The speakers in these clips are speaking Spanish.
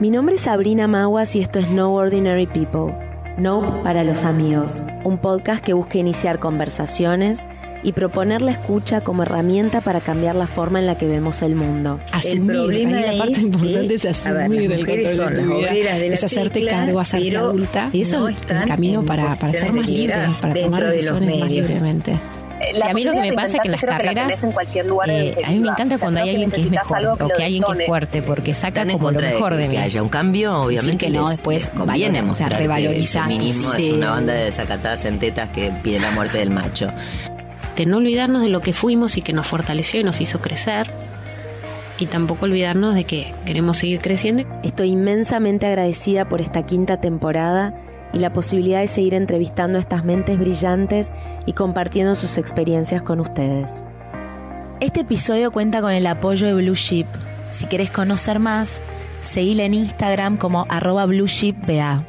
Mi nombre es Sabrina Maguas y esto es No Ordinary People, Nope para los amigos, un podcast que busca iniciar conversaciones y proponer la escucha como herramienta para cambiar la forma en la que vemos el mundo. Asumir, ahí la parte importante es asumir el control de tu vida, es hacerte cargo, hacerte adulta, y eso es el camino para ser más libre, para tomar decisiones más libremente. Sí, a mí lo que me pasa es que en las carreras, a mí me encanta cuando hay alguien que es mejor o que hay alguien que es fuerte, porque saca como lo mejor de mí. Que haya un cambio, obviamente, sí, que no, después conviene mostrar que el feminismo sí. Es una banda de desacatadas en tetas que pide la muerte del macho. De no olvidarnos de lo que fuimos y que nos fortaleció y nos hizo crecer, y tampoco olvidarnos de que queremos seguir creciendo. Estoy inmensamente agradecida por esta 5ª temporada y la posibilidad de seguir entrevistando a estas mentes brillantes y compartiendo sus experiencias con ustedes. Este episodio cuenta con el apoyo de Blue Sheep. Si querés conocer más, seguila en Instagram como @BlueSheepBA.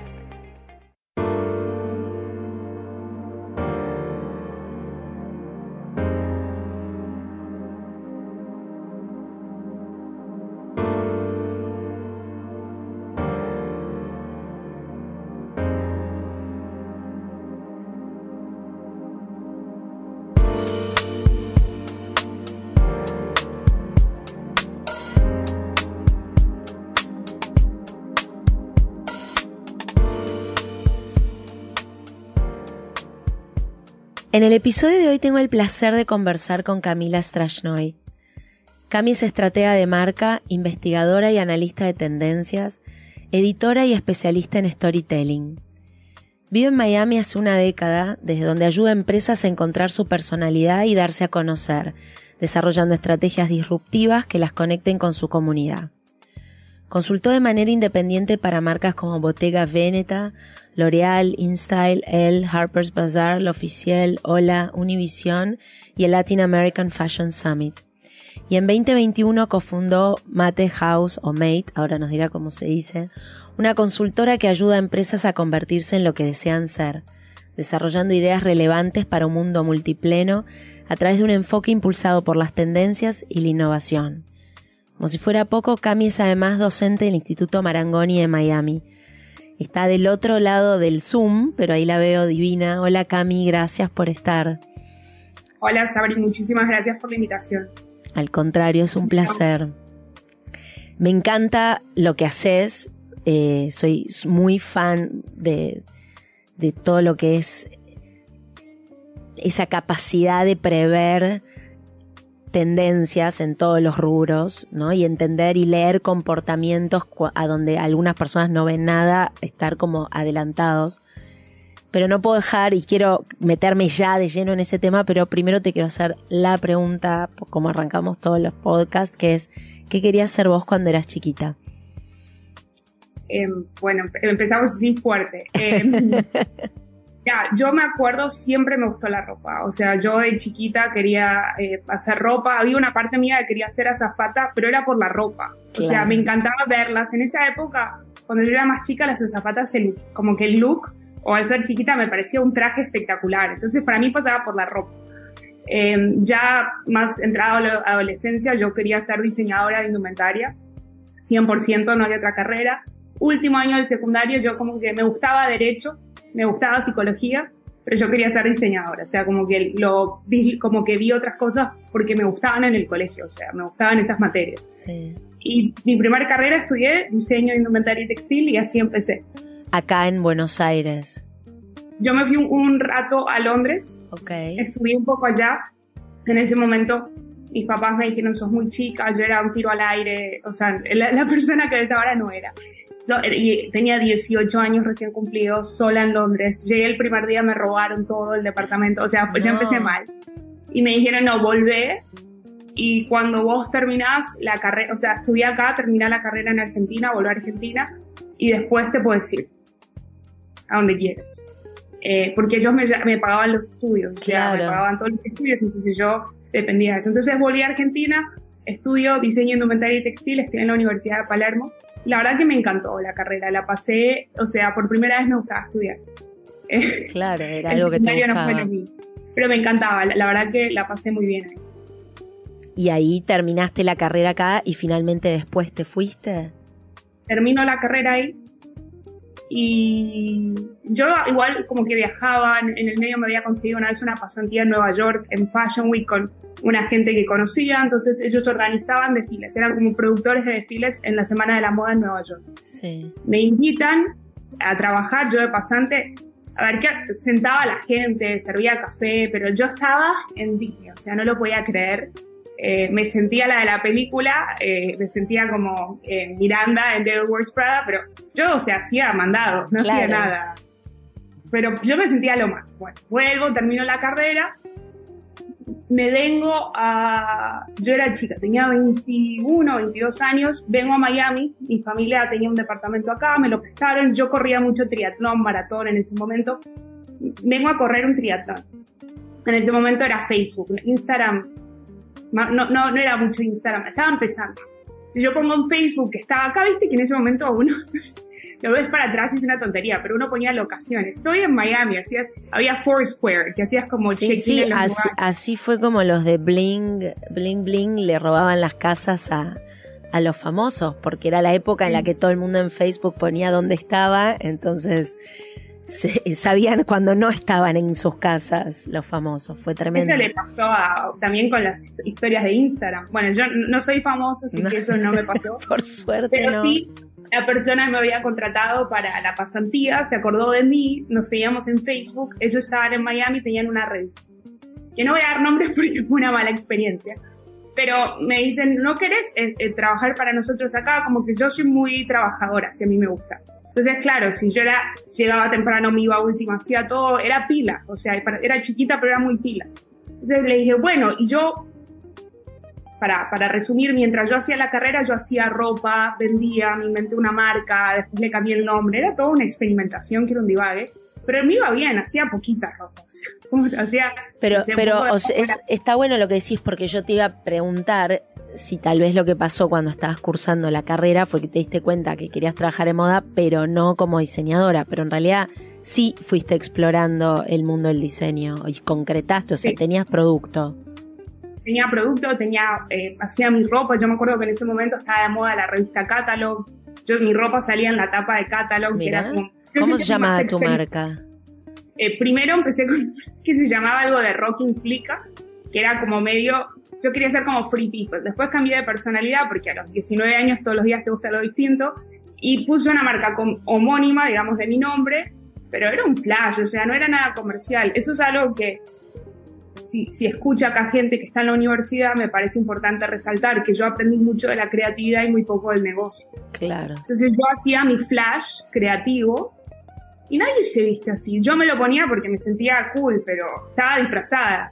En el episodio de hoy tengo el placer de conversar con Camila Strashnoy. Cami es estratega de marca, investigadora y analista de tendencias, editora y especialista en storytelling. Vive en Miami hace una década, desde donde ayuda a empresas a encontrar su personalidad y darse a conocer, desarrollando estrategias disruptivas que las conecten con su comunidad. Consultó de manera independiente para marcas como Bottega Veneta, L'Oreal, InStyle, Elle, Harper's Bazaar, L'Officiel, Hola, Univision y el Latin American Fashion Summit. Y en 2021 cofundó Mate House o Mate, ahora nos dirá cómo se dice, una consultora que ayuda a empresas a convertirse en lo que desean ser, desarrollando ideas relevantes para un mundo multipleno a través de un enfoque impulsado por las tendencias y la innovación. Como si fuera poco, Cami es además docente del Instituto Marangoni de Miami. Está del otro lado del Zoom, pero ahí la veo divina. Hola Cami, gracias por estar. Hola Sabri, muchísimas gracias por la invitación. Al contrario, es un placer. Me encanta lo que haces. Soy muy fan de todo lo que es esa capacidad de prever tendencias en todos los rubros, ¿no? Y entender y leer comportamientos a donde algunas personas no ven nada, estar como adelantados. Pero no puedo dejar, y quiero meterme ya de lleno en ese tema, pero primero te quiero hacer la pregunta, como arrancamos todos los podcasts, que es, ¿qué querías ser vos cuando eras chiquita? Bueno, empezamos así fuerte. Yo me acuerdo, siempre me gustó la ropa. O sea, yo de chiquita quería hacer ropa. Había una parte mía que quería ser azafata, pero era por la ropa. Claro. O sea, me encantaba verlas. En esa época, cuando yo era más chica, las azafatas, como que el look, o al ser chiquita, me parecía un traje espectacular. Entonces, para mí pasaba por la ropa. Ya más entrada a la adolescencia, yo quería ser diseñadora de indumentaria. 100%, no había otra carrera. Último año del secundario, yo como que me gustaba derecho, me gustaba psicología, pero yo quería ser diseñadora, o sea, como que vi otras cosas porque me gustaban en el colegio, o sea, me gustaban esas materias. Sí. Y mi primera carrera estudié diseño de indumentaria y textil y así empecé. Acá en Buenos Aires. Yo me fui un rato a Londres, estudié un poco allá. En ese momento mis papás me dijeron, sos muy chica, yo era un tiro al aire, o sea, la persona que ves ahora no era. Y tenía 18 años recién cumplidos, sola en Londres. Llegué el primer día, me robaron todo el departamento, o sea, pues ya empecé mal. Y me dijeron, no, volvé, y cuando vos terminás la carrera, o sea, estudié acá, terminé la carrera en Argentina, volví a Argentina, y después te puedes ir a donde quieres. Porque ellos me pagaban los estudios, claro. O sea, me pagaban todos los estudios, entonces yo dependía de eso. Entonces volví a Argentina, estudio diseño indumentaria y textil, estoy en la Universidad de Palermo. La verdad que me encantó la carrera, la pasé, o sea, por primera vez me gustaba estudiar. Claro, era algo que te gustaba. No fue lo mío, pero me encantaba, la verdad que la pasé muy bien ahí. ¿Y ahí terminaste la carrera acá y finalmente después te fuiste? termino la carrera ahí. Y yo igual como que viajaba, en el medio me había conseguido una vez una pasantía en Nueva York en Fashion Week con una gente que conocía, entonces ellos organizaban desfiles, eran como productores de desfiles en la Semana de la Moda en Nueva York. Sí. Me invitan a trabajar, yo de pasante, a ver qué, sentaba a la gente, servía café, pero yo estaba en Disney, o sea, no lo podía creer. Me sentía la de la película, me sentía como Miranda en Devil Wears Prada, pero yo, o sea, hacía mandados, no hacía nada. Pero yo me sentía lo más. Bueno, vuelvo, termino la carrera, me vengo a... Yo era chica, tenía 21, 22 años, vengo a Miami, mi familia tenía un departamento acá, me lo prestaron, yo corría mucho triatlón, maratón en ese momento. Vengo a correr un triatlón. En ese momento era Facebook, Instagram... No era mucho Instagram, estaba empezando. Si yo pongo en Facebook que estaba acá, viste que en ese momento uno lo ves para atrás y es una tontería, pero uno ponía locaciones. Estoy en Miami, había Foursquare, que hacías como check-in en los lugares. Así fue como los de Bling le robaban las casas a los famosos, porque era la época en la que todo el mundo en Facebook ponía dónde estaba, entonces... sabían cuando no estaban en sus casas los famosos, fue tremendo. Eso le pasó también con las historias de Instagram. Bueno, yo no soy famosa, así que eso no me pasó. Por suerte pero no. Sí, la persona que me había contratado para la pasantía se acordó de mí, nos seguíamos en Facebook, ellos estaban en Miami, tenían una revista. Que no voy a dar nombres porque fue una mala experiencia. Pero me dicen, ¿no querés trabajar para nosotros acá? Como que yo soy muy trabajadora, si a mí me gusta. Entonces, claro, si yo llegaba temprano, me iba a última, hacía todo, era pila, o sea, era chiquita, pero era muy pilas. Entonces le dije, bueno, y yo, para resumir, mientras yo hacía la carrera, yo hacía ropa, vendía, me inventé una marca, después le cambié el nombre, era toda una experimentación, que era un divague, pero me iba bien, hacía poquita ropa, o sea, pero está bueno lo que decís, porque yo te iba a preguntar si tal vez lo que pasó cuando estabas cursando la carrera fue que te diste cuenta que querías trabajar en moda, pero no como diseñadora, pero en realidad sí fuiste explorando el mundo del diseño y concretaste, o sea, tenías producto. Tenía producto, hacía mi ropa, yo me acuerdo que en ese momento estaba de moda la revista Catalog, mi ropa salía en la tapa de Catalog. Mirá, que era como... ¿Cómo se llamaba tu marca? Primero empecé con que se llamaba algo de Rocking Flica, que era como medio... Yo quería ser como Free People. Después cambié de personalidad porque a los 19 años todos los días te gusta lo distinto. Y puse una marca homónima, digamos, de mi nombre, pero era un flash, o sea, no era nada comercial. Eso es algo que, si escucha acá gente que está en la universidad, me parece importante resaltar, que yo aprendí mucho de la creatividad y muy poco del negocio. Claro. Entonces yo hacía mi flash creativo y nadie se viste así. Yo me lo ponía porque me sentía cool, pero estaba disfrazada.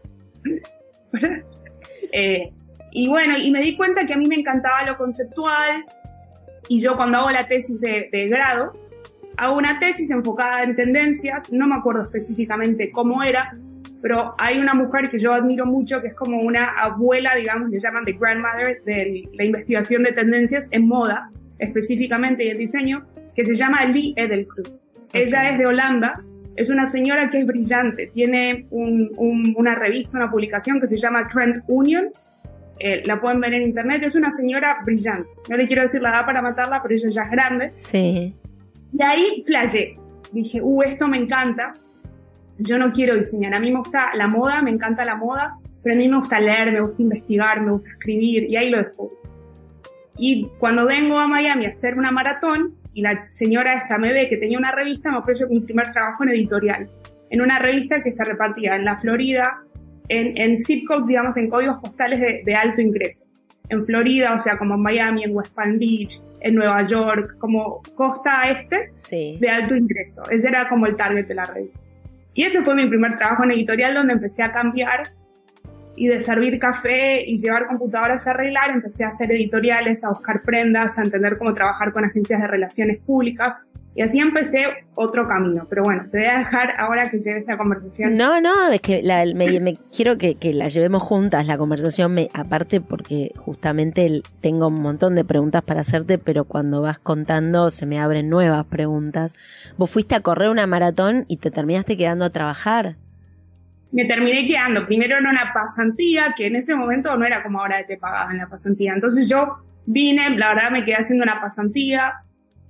Y bueno, y me di cuenta que a mí me encantaba lo conceptual, y yo cuando hago la tesis de grado, hago una tesis enfocada en tendencias, no me acuerdo específicamente cómo era, pero hay una mujer que yo admiro mucho, que es como una abuela, digamos, le llaman the grandmother de la investigación de tendencias en moda, específicamente y en diseño, que se llama Lee Edelkrut. Okay. Ella es de Holanda. Es una señora que es brillante, tiene una revista, una publicación que se llama Trend Union, la pueden ver en internet, es una señora brillante. No le quiero decir la edad para matarla, pero ella ya es grande. Sí. Y ahí flashé, dije, esto me encanta, yo no quiero diseñar, a mí me gusta la moda, me encanta la moda, pero a mí me gusta leer, me gusta investigar, me gusta escribir, y ahí lo descubrí. Y cuando vengo a Miami a hacer una maratón, y la señora esta me ve que tenía una revista, me ofreció mi primer trabajo en editorial, en una revista que se repartía en la Florida, en zip codes, digamos, en códigos postales de alto ingreso. En Florida, o sea, como en Miami, en West Palm Beach, en Nueva York, como costa este, sí, de alto ingreso. Ese era como el target de la revista. Y ese fue mi primer trabajo en editorial, donde empecé a cambiar, y de servir café y llevar computadoras a arreglar, empecé a hacer editoriales, a buscar prendas, a entender cómo trabajar con agencias de relaciones públicas, y así empecé otro camino. Pero bueno, te voy a dejar ahora que lleve esta conversación. No, es que me quiero que la llevemos juntas, la conversación, aparte porque justamente tengo un montón de preguntas para hacerte, pero cuando vas contando se me abren nuevas preguntas. Vos fuiste a correr una maratón y te terminaste quedando a trabajar. Me terminé quedando primero en una pasantía, que en ese momento no era como ahora que te pagaban la pasantía. Entonces yo vine, la verdad me quedé haciendo una pasantía,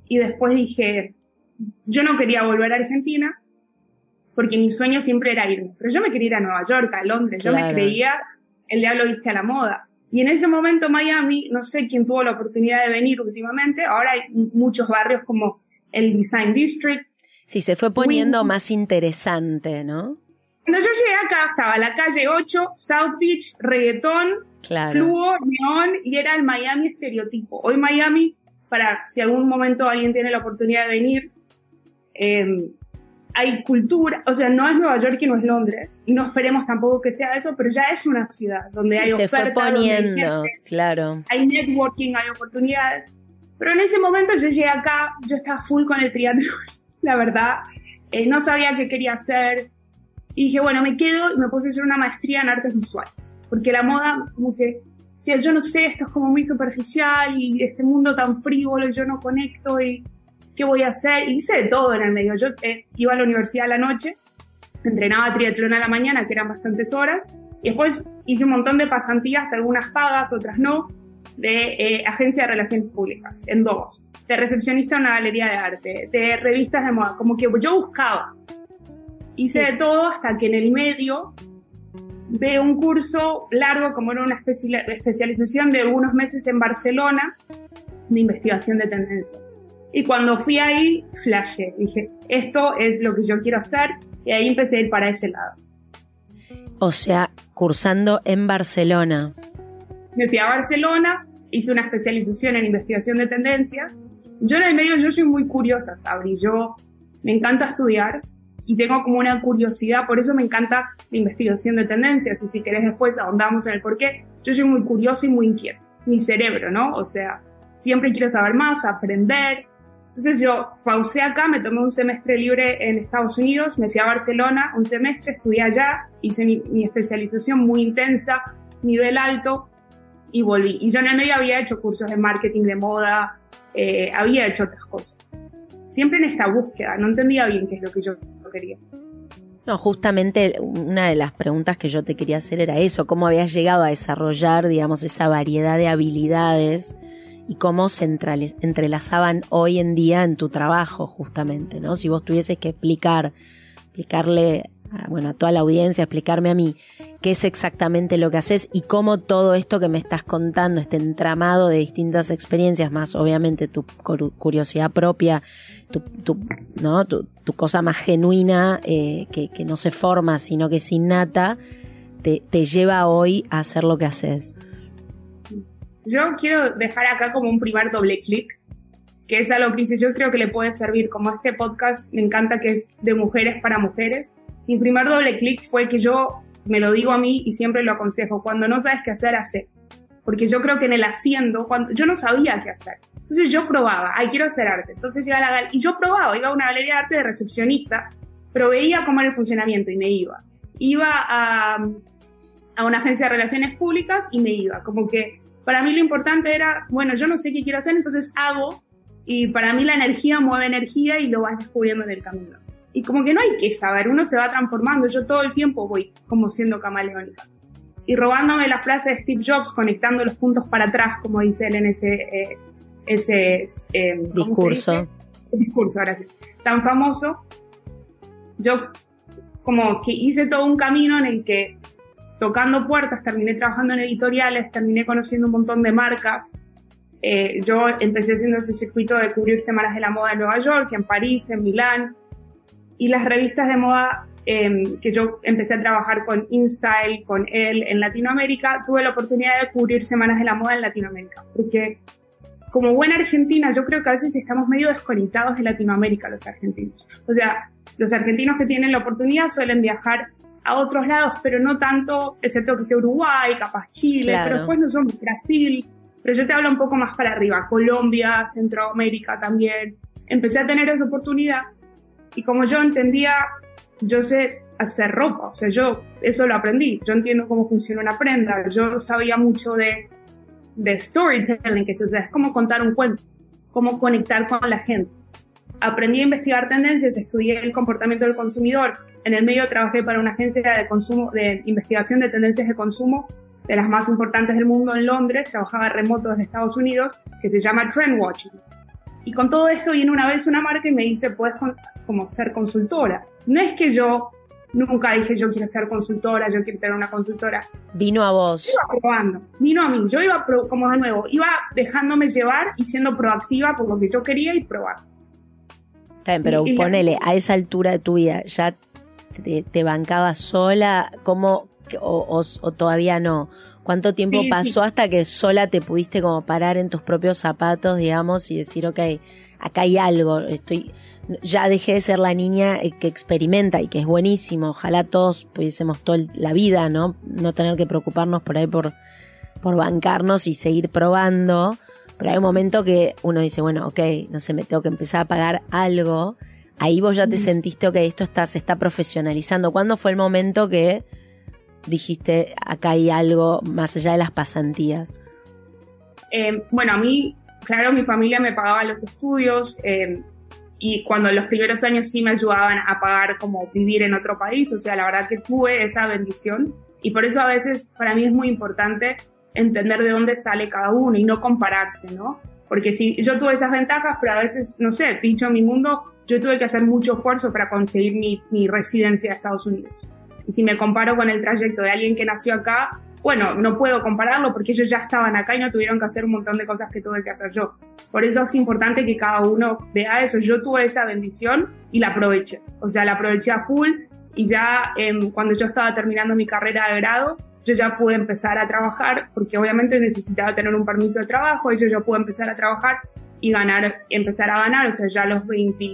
y después dije, yo no quería volver a Argentina porque mi sueño siempre era irme, pero yo me quería ir a Nueva York, a Londres, yo me creía el diablo viste a la moda. Y en ese momento Miami, no sé quién tuvo la oportunidad de venir últimamente, ahora hay muchos barrios como el Design District. Sí, se fue poniendo más interesante, ¿no? Cuando yo llegué acá estaba la calle 8, South Beach, reggaetón, fluo, neón, y era el Miami estereotipo. Hoy Miami, para si algún momento alguien tiene la oportunidad de venir, hay cultura, o sea, no es Nueva York y no es Londres, y no esperemos tampoco que sea eso, pero ya es una ciudad donde hay oferta, se fue poniendo, donde hay gente, claro. Hay networking, hay oportunidades. Pero en ese momento yo llegué acá, yo estaba full con el triatlón, la verdad, no sabía qué quería hacer, y dije, bueno, me quedo y me puse a hacer una maestría en artes visuales, porque la moda, como que, si yo no sé, esto es como muy superficial, y este mundo tan frívolo, y yo no conecto, y ¿qué voy a hacer? Y hice de todo en el medio. Yo iba a la universidad a la noche, entrenaba triatlón a la mañana, que eran bastantes horas, y después hice un montón de pasantías, algunas pagas, otras no, de agencia de relaciones públicas, en dos, de recepcionista en una galería de arte, de revistas de moda, como que yo buscaba. Hice de todo hasta que en el medio de un curso largo, como era una especialización de algunos meses en Barcelona, de investigación de tendencias. Y cuando fui ahí, flashé, dije, esto es lo que yo quiero hacer, y ahí empecé a ir para ese lado. O sea, cursando en Barcelona. Me fui a Barcelona, hice una especialización en investigación de tendencias. Yo en el medio, yo soy muy curiosa, Sabri, yo me encanta estudiar y tengo como una curiosidad, por eso me encanta la investigación de tendencias, y si querés después ahondamos en el porqué. Yo soy muy curiosa y muy inquieta, mi cerebro, ¿no? O sea, siempre quiero saber más, aprender. Entonces yo pausé acá, me tomé un semestre libre en Estados Unidos, me fui a Barcelona un semestre, estudié allá, hice mi especialización muy intensa, nivel alto, y volví. Y yo en el medio había hecho cursos de marketing, de moda, había hecho otras cosas. Siempre en esta búsqueda, no entendía bien qué es lo que yo quería. No, justamente una de las preguntas que yo te quería hacer era eso, cómo habías llegado a desarrollar, digamos, esa variedad de habilidades y cómo se entrelazaban hoy en día en tu trabajo, justamente, ¿no? Si vos tuvieses que explicarle a toda la audiencia, explicarme a mí qué es exactamente lo que haces y cómo todo esto que me estás contando, este entramado de distintas experiencias, más obviamente tu curiosidad propia, tu cosa más genuina, que no se forma, sino que es innata, te lleva hoy a hacer lo que haces. Yo quiero dejar acá como un primer doble clic, que es algo que hice, yo creo que le puede servir, como este podcast me encanta que es de mujeres para mujeres. Mi primer doble clic fue que yo me lo digo a mí y siempre lo aconsejo, cuando no sabes qué hacer, hacé. Porque yo creo que en el haciendo, yo no sabía qué hacer. Entonces yo probaba, quiero hacer arte. Entonces iba a la galería, y yo probaba, iba a una galería de arte de recepcionista, pero veía cómo era el funcionamiento y me iba. Iba a una agencia de relaciones públicas y me iba. Como que para mí lo importante era, yo no sé qué quiero hacer, entonces hago, y para mí la energía mueve energía y lo vas descubriendo en el camino. Y como que no hay que saber, uno se va transformando, yo todo el tiempo voy como siendo camaleónica. Y robándome la frase de Steve Jobs, conectando los puntos para atrás, como dice él en ese discurso. Discurso, gracias. Tan famoso, yo como que hice todo un camino en el que tocando puertas, terminé trabajando en editoriales, terminé conociendo un montón de marcas. Yo empecé haciendo ese circuito de cubrir semanas de la moda en Nueva York, en París, en Milán, y las revistas de moda que yo empecé a trabajar con InStyle, con él en Latinoamérica, tuve la oportunidad de cubrir semanas de la moda en Latinoamérica, porque como buena argentina, yo creo que a veces estamos medio desconectados de Latinoamérica los argentinos. O sea, los argentinos que tienen la oportunidad suelen viajar a otros lados, pero no tanto, excepto que sea Uruguay, capaz Chile, claro. Pero después no somos Brasil, pero yo te hablo un poco más para arriba, Colombia, Centroamérica también. Empecé a tener esa oportunidad y como yo entendía, yo sé hacer ropa, o sea, yo eso lo aprendí, yo entiendo cómo funciona una prenda, yo sabía mucho de storytelling, que es como contar un cuento, cómo conectar con la gente. Aprendí a investigar tendencias, estudié el comportamiento del consumidor. En el medio trabajé para una agencia de consumo, de investigación de tendencias de consumo, de las más importantes del mundo en Londres, trabajaba remoto desde Estados Unidos, que se llama Trend Watching. Y con todo esto viene una vez una marca y me dice, puedes como ser consultora. No es que yo nunca dije, yo quiero ser consultora, yo quiero tener una consultora. Vino a vos. Iba probando, vino a mí. Yo iba, como de nuevo, iba dejándome llevar y siendo proactiva por lo que yo quería y probar. Está bien, pero ponele, a esa altura de tu vida, ¿ya te bancabas sola? ¿Cómo, o todavía no? ¿Cuánto tiempo pasó hasta que sola te pudiste como parar en tus propios zapatos, digamos, y decir, ok, acá hay algo, ya dejé de ser la niña que experimenta y que es buenísimo, ojalá todos pudiésemos toda la vida, ¿no? No tener que preocuparnos por ahí por bancarnos y seguir probando, pero hay un momento que uno dice, bueno, ok, no sé, me tengo que empezar a pagar algo, ahí vos ya te sentiste, ok, esto se está profesionalizando. ¿Cuándo fue el momento que dijiste, acá hay algo más allá de las pasantías? Bueno, a mí, claro, mi familia me pagaba los estudios y cuando los primeros años sí me ayudaban a pagar como vivir en otro país, o sea, la verdad que tuve esa bendición y por eso a veces para mí es muy importante entender de dónde sale cada uno y no compararse, ¿no? Porque si yo tuve esas ventajas, pero a veces, no sé, dicho en mi mundo, yo tuve que hacer mucho esfuerzo para conseguir mi residencia de Estados Unidos. Y si me comparo con el trayecto de alguien que nació acá, bueno, no puedo compararlo porque ellos ya estaban acá y no tuvieron que hacer un montón de cosas que tuve que hacer yo. Por eso es importante que cada uno vea eso. Yo tuve esa bendición y la aproveché. O sea, la aproveché a full y ya cuando yo estaba terminando mi carrera de grado, yo ya pude empezar a trabajar porque obviamente necesitaba tener un permiso de trabajo y yo ya pude empezar a trabajar y empezar a ganar. O sea, ya a los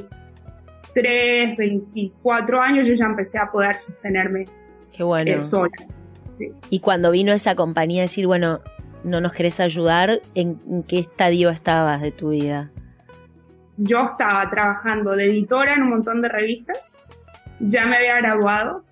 23, 24 años yo ya empecé a poder sostenerme. Qué bueno. Sola. Sí. Y cuando vino esa compañía a decir, bueno, no nos querés ayudar, ¿en qué estadio estabas de tu vida? Yo estaba trabajando de editora en un montón de revistas, ya me había graduado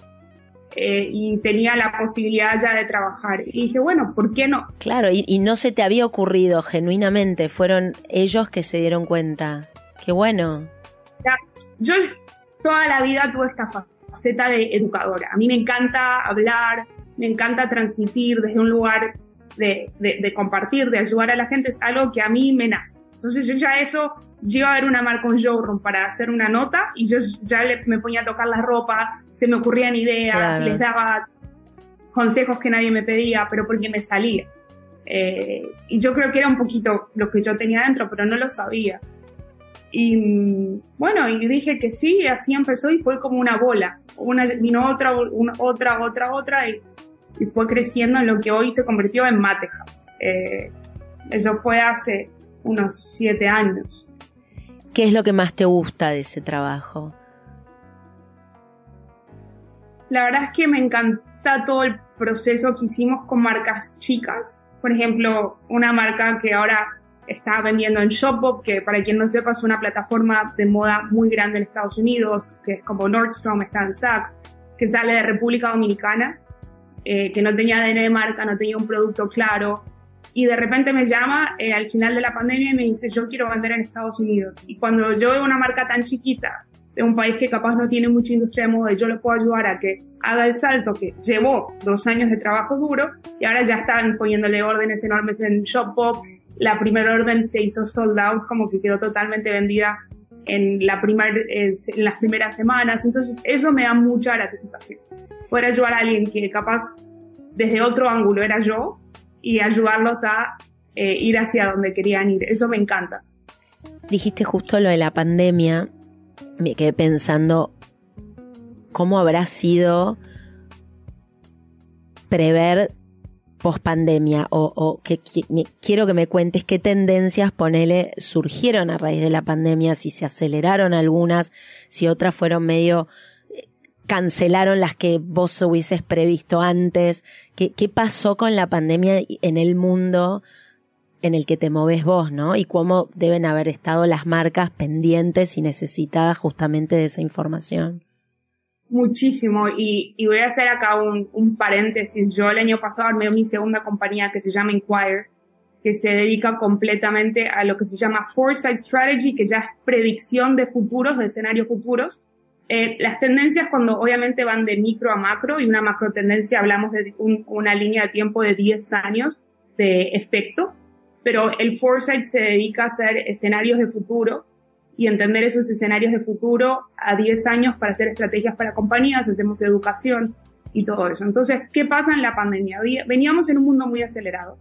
y tenía la posibilidad ya de trabajar. Y dije, bueno, ¿por qué no? Claro, y no se te había ocurrido genuinamente, fueron ellos que se dieron cuenta. Qué bueno. Ya, yo toda la vida tuve esta faceta de educadora. A mí me encanta hablar, me encanta transmitir desde un lugar de compartir, de ayudar a la gente, es algo que a mí me nace. Entonces yo ya iba a ver una marca, un showroom para hacer una nota y yo ya me ponía a tocar la ropa, se me ocurrían ideas, claro. Les daba consejos que nadie me pedía, pero porque me salía. Y yo creo que era un poquito lo que yo tenía dentro, pero no lo sabía. Y bueno, y dije que sí, así empezó y fue como una bola. Vino otra y fue creciendo en lo que hoy se convirtió en Mate House. Eso fue hace unos 7 años. ¿Qué es lo que más te gusta de ese trabajo? La verdad es que me encanta todo el proceso que hicimos con marcas chicas. Por ejemplo, una marca que ahora está vendiendo en Shopbop, que para quien no sepa es una plataforma de moda muy grande en Estados Unidos, que es como Nordstrom, está en Saks, que sale de República Dominicana, que no tenía ADN de marca, no tenía un producto claro, y de repente me llama al final de la pandemia y me dice, yo quiero vender en Estados Unidos. Y cuando yo veo una marca tan chiquita, de un país que capaz no tiene mucha industria de moda, y yo le puedo ayudar a que haga el salto que llevó 2 años de trabajo duro, y ahora ya están poniéndole órdenes enormes en Shopbop. La primera orden se hizo sold out, como que quedó totalmente vendida en las primeras semanas. Entonces eso me da mucha gratificación. Poder ayudar a alguien que capaz desde otro ángulo era yo y ayudarlos a ir hacia donde querían ir. Eso me encanta. Dijiste justo lo de la pandemia. Me quedé pensando cómo habrá sido prever pospandemia o que quiero que me cuentes qué tendencias, ponele, surgieron a raíz de la pandemia, si se aceleraron algunas, si otras fueron medio, cancelaron las que vos hubieses previsto antes. ¿Qué pasó con la pandemia en el mundo en el que te movés vos, ¿no? Y cómo deben haber estado las marcas pendientes y necesitadas justamente de esa información. Muchísimo, y voy a hacer acá un paréntesis. Yo el año pasado armé mi segunda compañía que se llama Inquire, que se dedica completamente a lo que se llama Foresight Strategy, que ya es predicción de futuros, de escenarios futuros. Las tendencias cuando obviamente van de micro a macro, y una macro tendencia hablamos de una línea de tiempo de 10 años de efecto. pero el foresight se dedica a hacer escenarios de futuro y entender esos escenarios de futuro a 10 años para hacer estrategias para compañías, hacemos educación y todo eso. Entonces, ¿qué pasa en la pandemia? Veníamos en un mundo muy acelerado.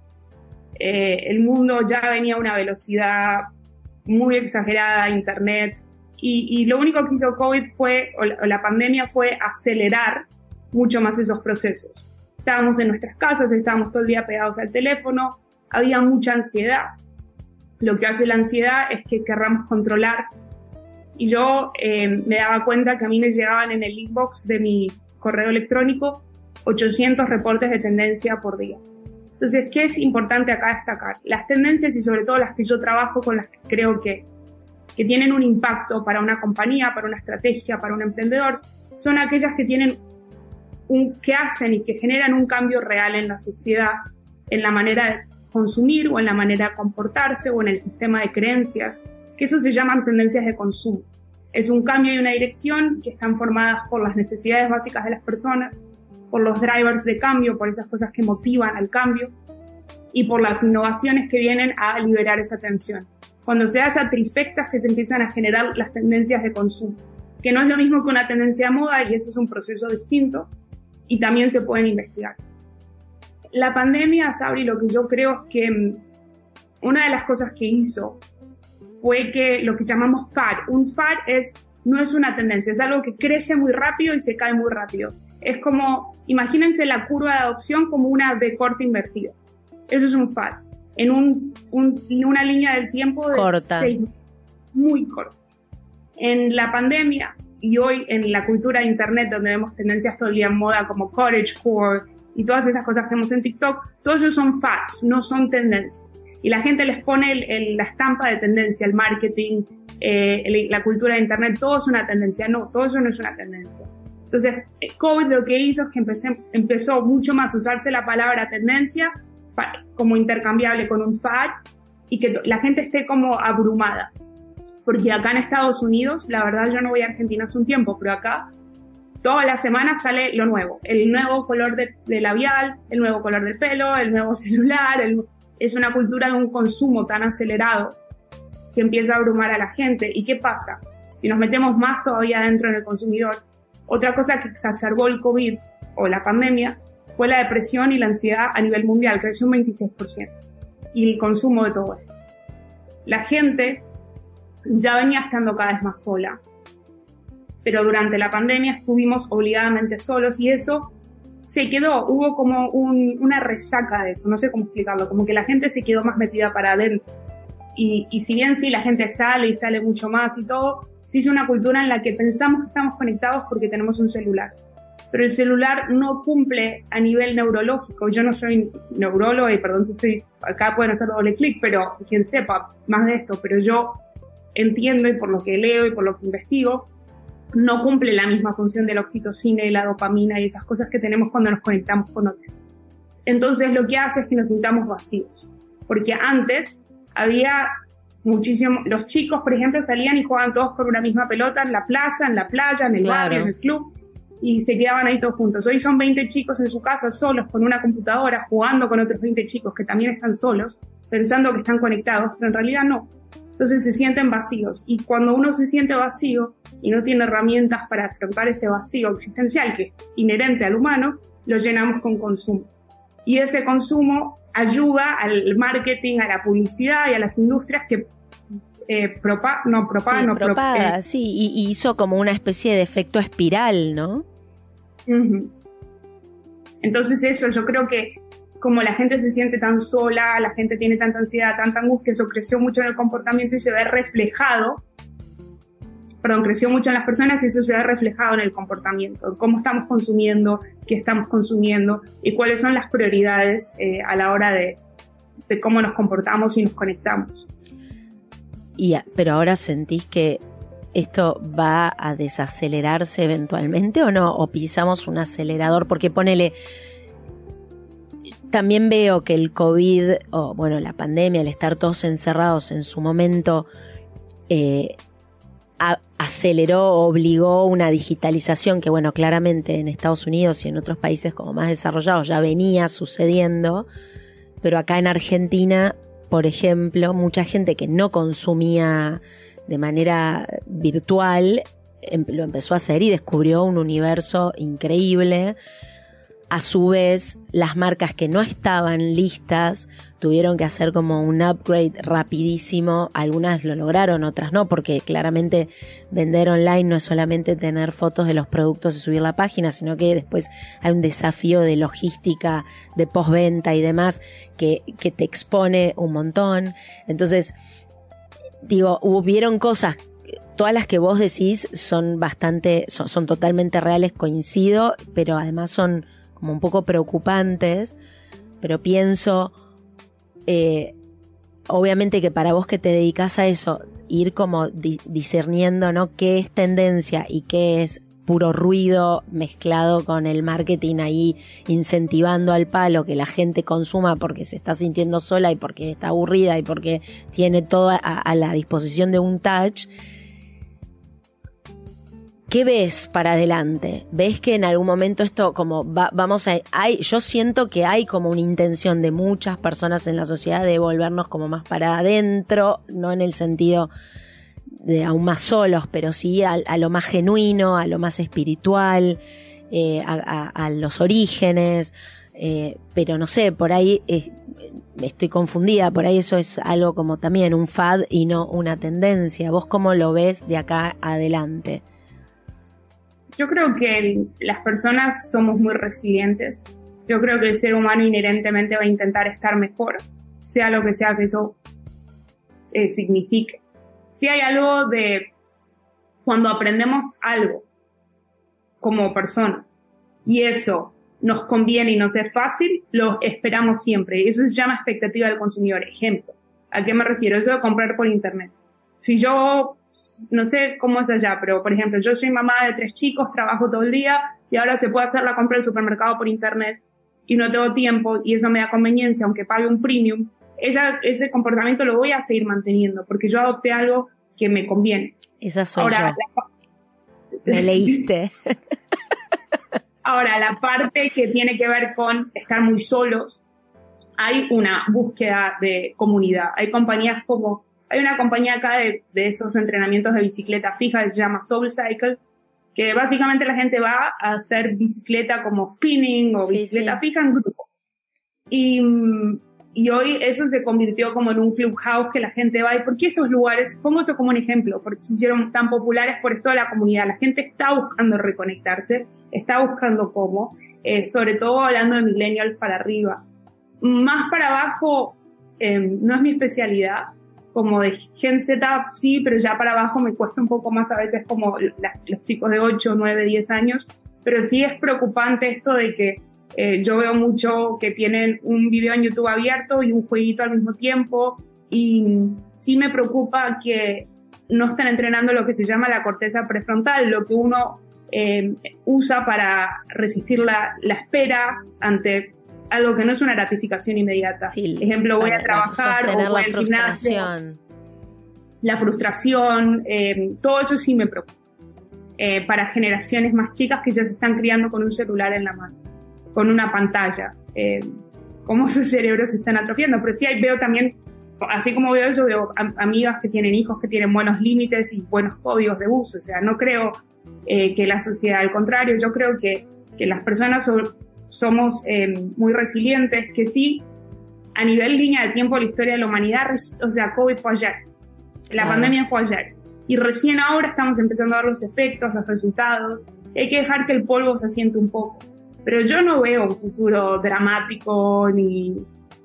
El mundo ya venía a una velocidad muy exagerada, internet, y lo único que hizo COVID o la pandemia fue acelerar mucho más esos procesos. Estábamos en nuestras casas, estábamos todo el día pegados al teléfono, había mucha ansiedad. Lo que hace la ansiedad es que querramos controlar. Y yo me daba cuenta que a mí me llegaban en el inbox de mi correo electrónico 800 reportes de tendencia por día. Entonces, ¿qué es importante acá destacar? Las tendencias, y sobre todo las que yo trabajo, con las que creo que tienen un impacto para una compañía, para una estrategia, para un emprendedor, son aquellas que que hacen y que generan un cambio real en la sociedad, en la manera de consumir o en la manera de comportarse o en el sistema de creencias, que eso se llaman tendencias de consumo. Es un cambio y una dirección que están formadas por las necesidades básicas de las personas, por los drivers de cambio, por esas cosas que motivan al cambio y por las innovaciones que vienen a liberar esa tensión. Cuando se da esa trifecta que se empiezan a generar las tendencias de consumo, que no es lo mismo que una tendencia de moda y eso es un proceso distinto y también se pueden investigar. La pandemia, Sabri, lo que yo creo es que una de las cosas que hizo fue que lo que llamamos fad. Un fad no es una tendencia, es algo que crece muy rápido y se cae muy rápido. Es como, imagínense la curva de adopción como una V corta invertida. Eso es un fad. En una línea del tiempo de corta. 6 meses, muy corta. En la pandemia y hoy en la cultura de internet, donde vemos tendencias todo el día en moda como cottagecore y todas esas cosas que vemos en TikTok, todos esos son fads, no son tendencias. Y la gente les pone la estampa de tendencia, el marketing, la cultura de internet, todo es una tendencia. No, todo eso no es una tendencia. Entonces, COVID lo que hizo es que empezó mucho más a usarse la palabra tendencia como intercambiable con un fad y que la gente esté como abrumada. Porque acá en Estados Unidos, la verdad yo no voy a Argentina hace un tiempo, pero acá todas las semanas sale lo nuevo. El nuevo color de labial, el nuevo color del pelo, el nuevo celular. Es una cultura de un consumo tan acelerado que empieza a abrumar a la gente. ¿Y qué pasa? Si nos metemos más todavía dentro en el consumidor, otra cosa que exacerbó el COVID o la pandemia fue la depresión y la ansiedad a nivel mundial, creció un 26%. Y el consumo de todo esto. La gente ya venía estando cada vez más sola, pero durante la pandemia estuvimos obligadamente solos y eso se quedó, hubo como una resaca de eso, no sé cómo explicarlo, como que la gente se quedó más metida para adentro. Y si bien sí, la gente sale y sale mucho más y todo, se hizo una cultura en la que pensamos que estamos conectados porque tenemos un celular. Pero el celular no cumple a nivel neurológico. Yo no soy neuróloga y perdón si estoy acá, pueden hacer doble clic, pero quien sepa más de esto, pero yo entiendo y por lo que leo y por lo que investigo, no cumple la misma función de la oxitocina y la dopamina y esas cosas que tenemos cuando nos conectamos con otros. Entonces lo que hace es que nos sintamos vacíos. Porque antes había muchísimo, los chicos, por ejemplo, salían y jugaban todos por una misma pelota en la plaza, en la playa, en el barrio, en el club, y se quedaban ahí todos juntos. Hoy son 20 chicos en su casa solos con una computadora, jugando con otros 20 chicos que también están solos, pensando que están conectados, pero en realidad no. Entonces se sienten vacíos. Y cuando uno se siente vacío y no tiene herramientas para afrontar ese vacío existencial que es inherente al humano, lo llenamos con consumo. Y ese consumo ayuda al marketing, a la publicidad y a las industrias que propaga, y hizo como una especie de efecto espiral, ¿no? Uh-huh. Entonces eso, yo creo que como la gente se siente tan sola, la gente tiene tanta ansiedad, tanta angustia, eso creció mucho en el comportamiento y se ve reflejado, creció mucho en las personas y eso se ve reflejado en el comportamiento, cómo estamos consumiendo, qué estamos consumiendo y cuáles son las prioridades a la hora de cómo nos comportamos y nos conectamos. Pero ahora sentís que esto va a desacelerarse eventualmente o no, o pisamos un acelerador, porque ponele, también veo que el COVID, la pandemia, el estar todos encerrados en su momento, aceleró, obligó una digitalización que, claramente en Estados Unidos y en otros países como más desarrollados ya venía sucediendo, pero acá en Argentina por ejemplo, mucha gente que no consumía de manera virtual lo empezó a hacer y descubrió un universo increíble. A su vez, las marcas que no estaban listas tuvieron que hacer como un upgrade rapidísimo. Algunas lo lograron, otras no, porque claramente vender online no es solamente tener fotos de los productos y subir la página, sino que después hay un desafío de logística, de postventa y demás que te expone un montón. Entonces, digo, hubieron cosas, todas las que vos decís son totalmente reales, coincido, pero además son como un poco preocupantes, pero pienso, obviamente que para vos que te dedicás a eso, ir como discerniendo, ¿no?, qué es tendencia y qué es puro ruido mezclado con el marketing ahí incentivando al palo que la gente consuma porque se está sintiendo sola y porque está aburrida y porque tiene todo a la disposición de un touch. ¿Qué ves para adelante? ¿Ves que en algún momento esto como yo siento que hay como una intención de muchas personas en la sociedad de volvernos como más para adentro, no en el sentido de aún más solos, pero sí a lo más genuino, a lo más espiritual, a los orígenes, pero no sé, por ahí estoy confundida, por ahí eso es algo como también un fad y no una tendencia. ¿Vos cómo lo ves de acá adelante? Yo creo que las personas somos muy resilientes. Yo creo que el ser humano inherentemente va a intentar estar mejor, sea lo que sea que eso signifique. Si hay algo de cuando aprendemos algo como personas y eso nos conviene y nos es fácil, lo esperamos siempre. Eso se llama expectativa del consumidor. Ejemplo, ¿a qué me refiero? Eso de comprar por internet. Si yo, no sé cómo es allá, pero por ejemplo, yo soy mamá de 3 chicos, trabajo todo el día y ahora se puede hacer la compra del supermercado por internet y no tengo tiempo y eso me da conveniencia, aunque pague un premium, ese comportamiento lo voy a seguir manteniendo porque yo adopté algo que me conviene. Esa soy ahora, yo. Me leíste. Ahora, la parte que tiene que ver con estar muy solos, hay una búsqueda de comunidad. Hay una compañía acá de esos entrenamientos de bicicleta fija que se llama SoulCycle, que básicamente la gente va a hacer bicicleta como spinning o bicicleta fija en grupo. Y hoy eso se convirtió como en un clubhouse que la gente va. ¿Y por qué esos lugares? Pongo eso como un ejemplo, porque se hicieron tan populares por esto de la comunidad. La gente está buscando reconectarse, está buscando cómo, sobre todo hablando de millennials para arriba. Más para abajo no es mi especialidad, como de Gen Z sí, pero ya para abajo me cuesta un poco más a veces como los chicos de 8, 9, 10 años, pero sí es preocupante esto de que yo veo mucho que tienen un video en YouTube abierto y un jueguito al mismo tiempo y sí me preocupa que no están entrenando lo que se llama la corteza prefrontal, lo que uno usa para resistir la espera ante algo que no es una gratificación inmediata. Sí, ejemplo, voy a trabajar o voy al gimnasio. La frustración, todo eso sí me preocupa. Para generaciones más chicas que ya se están criando con un celular en la mano, con una pantalla, cómo sus cerebros se están atrofiando. Pero sí veo también, así como veo eso, veo amigas que tienen hijos que tienen buenos límites y buenos códigos de uso. O sea, no creo que la sociedad, al contrario, yo creo que las personas somos muy resilientes, que sí, a nivel línea de tiempo de la historia de la humanidad, o sea, COVID fue ayer, la pandemia fue ayer, y recién ahora estamos empezando a ver los efectos, los resultados, hay que dejar que el polvo se asiente un poco, pero yo no veo un futuro dramático, ni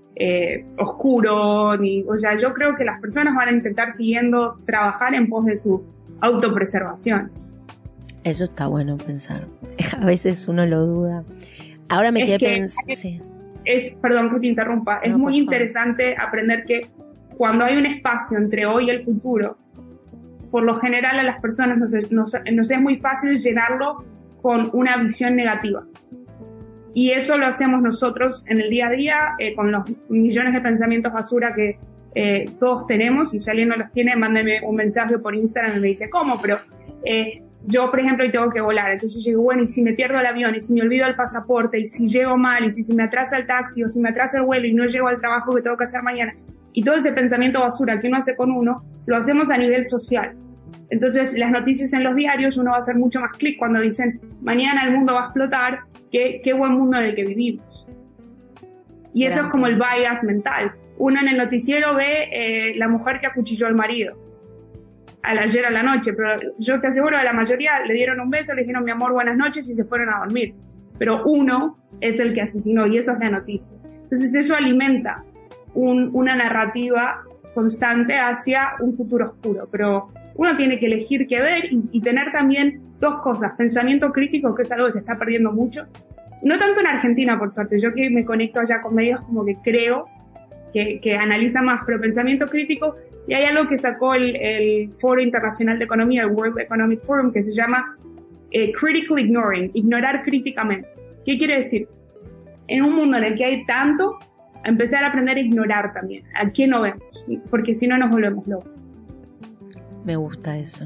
oscuro, o sea, yo creo que las personas van a intentar trabajar en pos de su autopreservación. Eso está bueno pensar, a veces uno lo duda. Ahora me quedé pensando. Perdón que te interrumpa. Es muy interesante aprender que cuando hay un espacio entre hoy y el futuro, por lo general a las personas nos es muy fácil llenarlo con una visión negativa. Y eso lo hacemos nosotros en el día a día, con los millones de pensamientos basura que todos tenemos. Y si alguien no los tiene, mándeme un mensaje por Instagram y me dice cómo, pero yo, por ejemplo, hoy tengo que volar, entonces yo digo, bueno, y si me pierdo el avión, y si me olvido el pasaporte, y si llego mal, y si me atrasa el taxi, o si me atrasa el vuelo y no llego al trabajo que tengo que hacer mañana. Y todo ese pensamiento basura que uno hace con uno, lo hacemos a nivel social. Entonces, las noticias en los diarios, uno va a hacer mucho más clic cuando dicen, mañana el mundo va a explotar, qué buen mundo en el que vivimos. Y eso es como el bias mental. Uno en el noticiero ve la mujer que acuchilló al marido ayer a la noche, pero yo te aseguro que la mayoría le dieron un beso, le dijeron mi amor, buenas noches y se fueron a dormir. Pero uno es el que asesinó y eso es la noticia. Entonces eso alimenta una narrativa constante hacia un futuro oscuro, pero uno tiene que elegir qué ver y tener también dos cosas, pensamiento crítico, que es algo que se está perdiendo mucho, no tanto en Argentina por suerte, yo que me conecto allá con medios como que creo que analiza más, pero pensamiento crítico, y hay algo que sacó el Foro Internacional de Economía, el World Economic Forum, que se llama Critical Ignoring, ignorar críticamente. ¿Qué quiere decir? En un mundo en el que hay tanto, empezar a aprender a ignorar también, a quién no vemos, porque si no nos volvemos locos. Me gusta eso.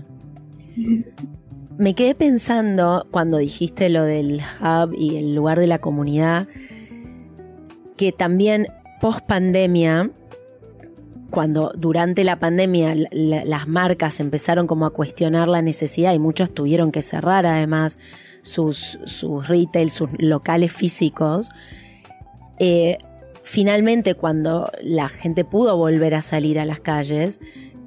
Me quedé pensando cuando dijiste lo del hub y el lugar de la comunidad, que también post pandemia, cuando durante la pandemia las marcas empezaron como a cuestionar la necesidad y muchos tuvieron que cerrar además sus retail, sus locales físicos, finalmente cuando la gente pudo volver a salir a las calles,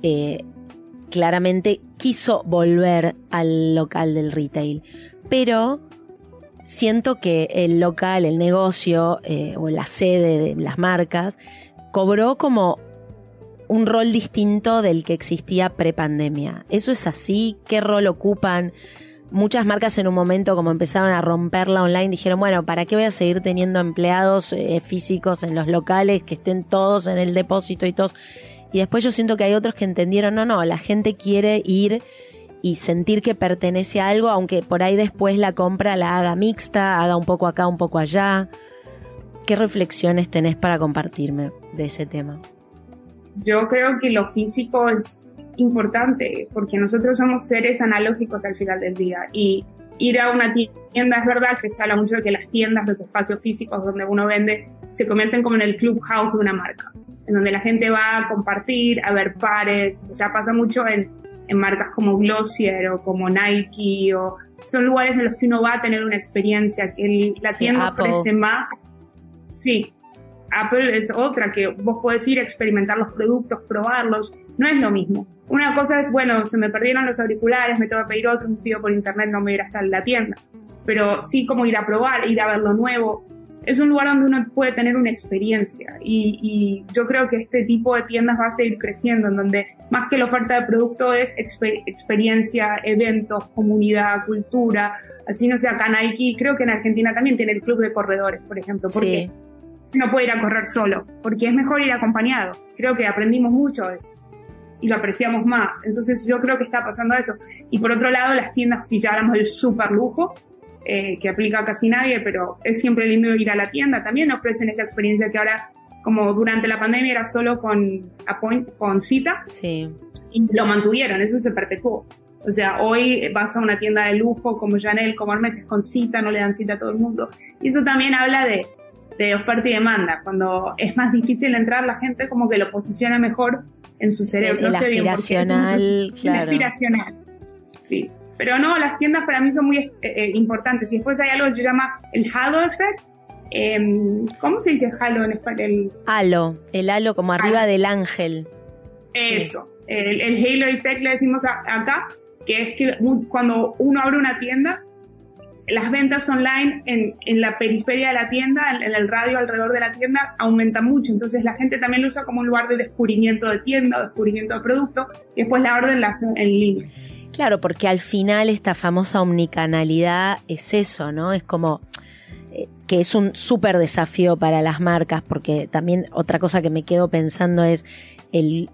claramente quiso volver al local del retail, pero siento que el local, el negocio o la sede de las marcas cobró como un rol distinto del que existía pre-pandemia. ¿Eso es así? ¿Qué rol ocupan? Muchas marcas en un momento, como empezaron a romperla online, dijeron, bueno, ¿para qué voy a seguir teniendo empleados físicos en los locales, que estén todos en el depósito y todos? Y después yo siento que hay otros que entendieron, no, la gente quiere ir y sentir que pertenece a algo, aunque por ahí después la compra la haga mixta, haga un poco acá, un poco allá. ¿Qué reflexiones tenés para compartirme de ese tema? Yo creo que lo físico es importante, porque nosotros somos seres analógicos al final del día, y ir a una tienda, es verdad que se habla mucho de que las tiendas, los espacios físicos donde uno vende, se convierten como en el clubhouse de una marca, en donde la gente va a compartir, a ver pares. O sea, pasa mucho en marcas como Glossier o como Nike, o son lugares en los que uno va a tener una experiencia, que la tienda ofrece más. Sí, Apple es otra, que vos podés ir a experimentar los productos, probarlos, no es lo mismo. Una cosa es, bueno, se me perdieron los auriculares, me tengo que pedir otro, me pido por internet, no me voy a ir hasta la tienda. Pero sí como ir a probar, ir a ver lo nuevo. Es un lugar donde uno puede tener una experiencia, y yo creo que este tipo de tiendas va a seguir creciendo, en donde más que la oferta de producto es experiencia, eventos, comunidad, cultura. Así, no sé, acá Nike, creo que en Argentina también tiene el club de corredores, por ejemplo. ¿Por qué? No puede ir a correr solo, porque es mejor ir acompañado. Creo que aprendimos mucho de eso y lo apreciamos más. Entonces yo creo que está pasando eso. Y por otro lado, las tiendas, si ya hablamos del super lujo, que aplica a casi nadie, pero es siempre lindo ir a la tienda, también ofrecen esa experiencia que ahora, como durante la pandemia era solo con cita, sí, y lo mantuvieron, eso se perpetuó. O sea, hoy vas a una tienda de lujo como Chanel, como Hermes, es con cita, no le dan cita a todo el mundo. Y eso también habla de oferta y demanda. Cuando es más difícil entrar, la gente como que lo posiciona mejor en su cerebro. El aspiracional, claro. El aspiracional, sí. Pero no, las tiendas para mí son muy importantes. Y después hay algo que se llama el halo effect. ¿Cómo se dice halo en español? El halo como arriba del ángel. Eso, sí. El halo effect le decimos acá, que es que cuando uno abre una tienda, las ventas online en la periferia de la tienda, en el radio alrededor de la tienda, aumentan mucho. Entonces la gente también lo usa como un lugar de descubrimiento de tienda, descubrimiento de producto, y después la orden la hacen en línea. Claro, porque al final esta famosa omnicanalidad es eso, ¿no? Es como que es un súper desafío para las marcas, porque también otra cosa que me quedo pensando es el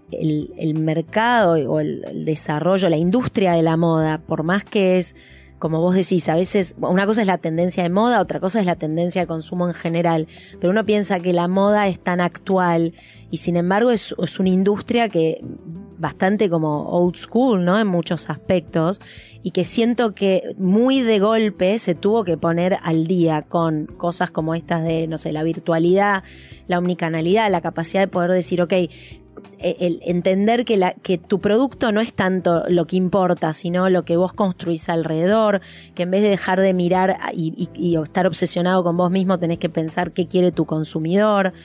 mercado o el desarrollo, la industria de la moda, por más que es, como vos decís, a veces una cosa es la tendencia de moda, otra cosa es la tendencia de consumo en general, pero uno piensa que la moda es tan actual y sin embargo es una industria que bastante como old school, ¿no? En muchos aspectos, y que siento que muy de golpe se tuvo que poner al día con cosas como estas de, no sé, la virtualidad, la omnicanalidad, la capacidad de poder decir, ok, el entender que tu producto no es tanto lo que importa, sino lo que vos construís alrededor, que en vez de dejar de mirar y estar obsesionado con vos mismo, tenés que pensar qué quiere tu consumidor.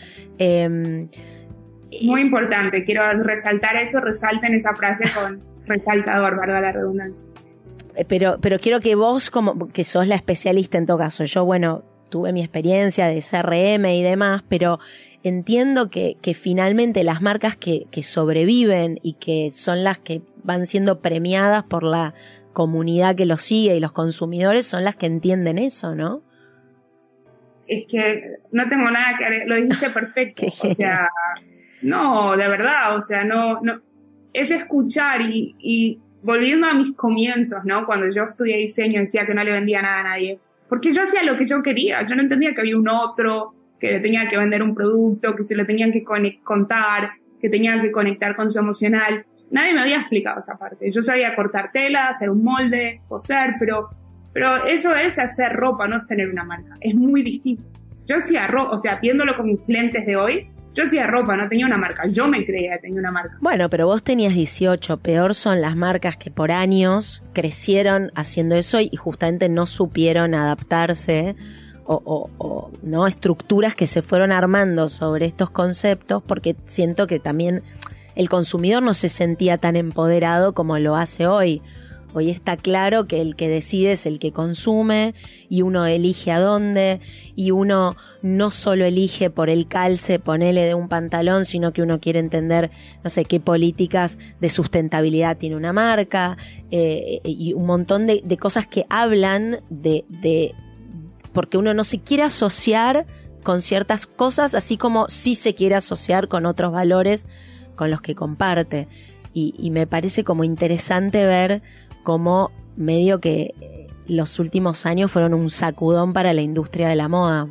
Muy importante, quiero resaltar eso, resalten esa frase con resaltador, valga la redundancia. Pero quiero que vos, como que sos la especialista en todo caso, yo, bueno, tuve mi experiencia de CRM y demás, pero entiendo que finalmente las marcas que sobreviven y que son las que van siendo premiadas por la comunidad que los sigue y los consumidores son las que entienden eso, ¿no? Es que no tengo nada que... Lo dijiste perfecto. O sea, no, de verdad, o sea, no es escuchar y volviendo a mis comienzos, ¿no? Cuando yo estudié diseño decía que no le vendía nada a nadie. Porque yo hacía lo que yo quería. Yo no entendía que había un otro, que le tenía que vender un producto, que se lo tenían que contar, que tenían que conectar con su emocional. Nadie me había explicado esa parte. Yo sabía cortar tela, hacer un molde, coser, pero eso es hacer ropa, no es tener una marca. Es muy distinto. Yo hacía ropa, o sea, viéndolo con mis lentes de hoy, yo hacía ropa, no tenía una marca. Yo me creía que tenía una marca. Bueno, pero vos tenías 18. Peor son las marcas que por años crecieron haciendo eso y justamente no supieron adaptarse o no estructuras que se fueron armando sobre estos conceptos, porque siento que también el consumidor no se sentía tan empoderado como lo hace hoy. Hoy está claro que el que decide es el que consume y uno elige a dónde y uno no solo elige por el calce, ponele de un pantalón, sino que uno quiere entender, no sé, qué políticas de sustentabilidad tiene una marca y un montón de cosas que hablan de porque uno no se quiere asociar con ciertas cosas, así como sí se quiere asociar con otros valores con los que comparte. Y me parece como interesante ver cómo medio que los últimos años fueron un sacudón para la industria de la moda.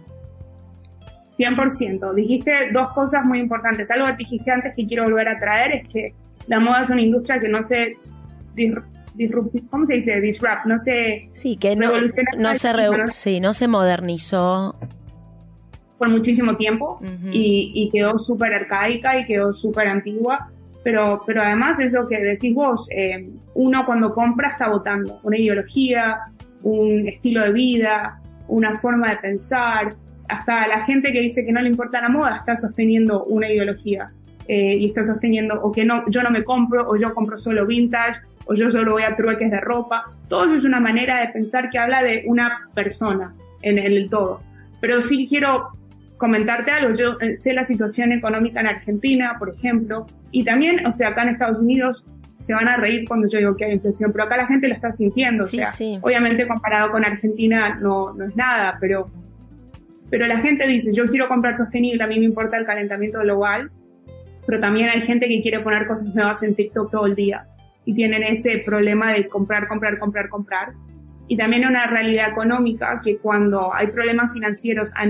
100%. Dijiste dos cosas muy importantes. Algo que dijiste antes que quiero volver a traer es que la moda es una industria que no se ¿cómo se dice? Disrupt, no se... Sí, que no se modernizó por muchísimo tiempo. Uh-huh. y quedó súper arcaica y quedó súper antigua. Pero además eso que decís vos, uno cuando compra está votando una ideología, un estilo de vida, una forma de pensar. Hasta la gente que dice que no le importa la moda está sosteniendo una ideología y está sosteniendo o que no, yo no me compro, o yo compro solo vintage, o yo solo voy a trueques de ropa. Todo eso es una manera de pensar que habla de una persona en el todo. Pero sí quiero comentarte algo. Yo sé la situación económica en Argentina, por ejemplo, y también, o sea, acá en Estados Unidos se van a reír cuando yo digo que hay inflación, pero acá la gente lo está sintiendo, sí, o sea, sí. Obviamente comparado con Argentina no es nada, pero la gente dice, yo quiero comprar sostenible, a mí me importa el calentamiento global, pero también hay gente que quiere poner cosas nuevas en TikTok todo el día, y tienen ese problema de comprar, y también una realidad económica que cuando hay problemas financieros a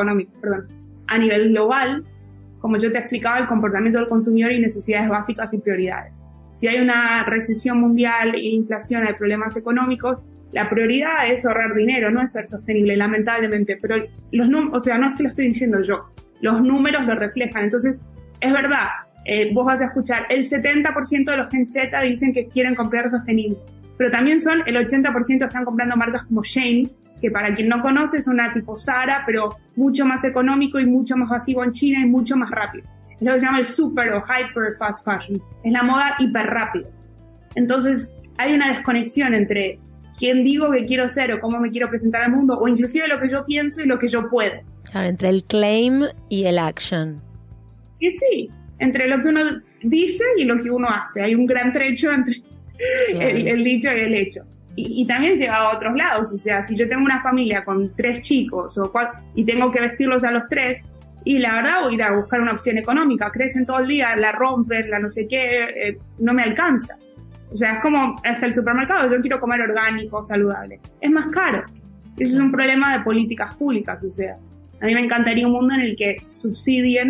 nivel global, como yo te explicaba, el comportamiento del consumidor y necesidades básicas y prioridades. Si hay una recesión mundial e inflación, hay problemas económicos, la prioridad es ahorrar dinero, no es ser sostenible, lamentablemente, pero no es que lo estoy diciendo yo, los números lo reflejan. Entonces, es verdad, vos vas a escuchar, el 70% de los Gen Z dicen que quieren comprar sostenible, pero también el 80% están comprando marcas como Shein, que para quien no conoce es una tipo Zara, pero mucho más económico y mucho más masivo en China y mucho más rápido. Es lo que se llama el super o hyper fast fashion. Es la moda hiper rápida. Entonces hay una desconexión entre quién digo que quiero ser o cómo me quiero presentar al mundo, o inclusive lo que yo pienso y lo que yo puedo. Claro, entre el claim y el action. Y sí, entre lo que uno dice y lo que uno hace. Hay un gran trecho entre el dicho y el hecho. Y también llega a otros lados, o sea, si yo tengo una familia con 3 chicos y tengo que vestirlos a los 3, y la verdad voy a ir a buscar una opción económica, crecen todo el día, la rompen, la no sé qué, no me alcanza. O sea, es como hasta el supermercado, yo quiero comer orgánico, saludable. Es más caro. Eso es un problema de políticas públicas, o sea. A mí me encantaría un mundo en el que subsidien